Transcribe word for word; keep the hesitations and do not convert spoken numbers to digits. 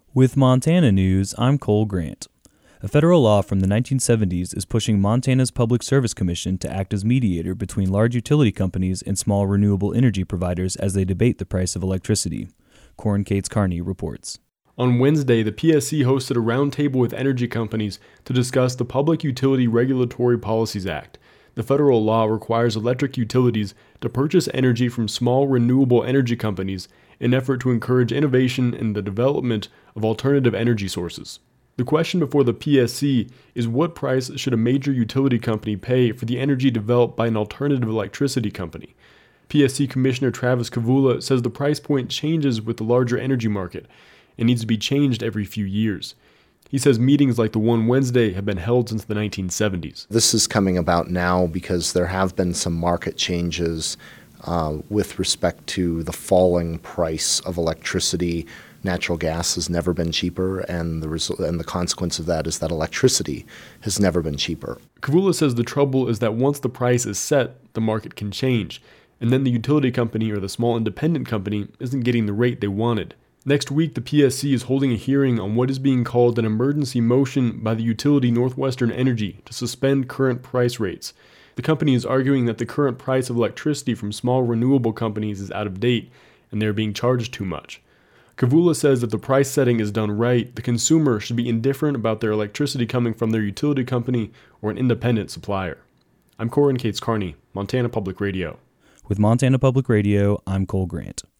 With Montana News, I'm Cole Grant. A federal law from the nineteen seventies is pushing Montana's Public Service Commission to act as mediator between large utility companies and small renewable energy providers as they debate the price of electricity. Corin Cates Carney reports. On Wednesday, the P S C hosted a roundtable with energy companies to discuss the Public Utility Regulatory Policies Act. The federal law requires electric utilities to purchase energy from small renewable energy companies in an effort to encourage innovation in the development of alternative energy sources. The question before the P S C is, what price should a major utility company pay for the energy developed by an alternative electricity company? P S C Commissioner Travis Kavula says the price point changes with the larger energy market and needs to be changed every few years. He says meetings like the one Wednesday have been held since the nineteen seventies. This is coming about now because there have been some market changes uh, with respect to the falling price of electricity. Natural gas has never been cheaper, and the result, and the consequence of that is that electricity has never been cheaper. Kavula says the trouble is that once the price is set, the market can change, and then the utility company or the small independent company isn't getting the rate they wanted. Next week, the P S C is holding a hearing on what is being called an emergency motion by the utility Northwestern Energy to suspend current price rates. The company is arguing that the current price of electricity from small renewable companies is out of date and they're being charged too much. Kavula says if the price setting is done right, the consumer should be indifferent about their electricity coming from their utility company or an independent supplier. I'm Corin Cates Carney, Montana Public Radio. With Montana Public Radio, I'm Cole Grant.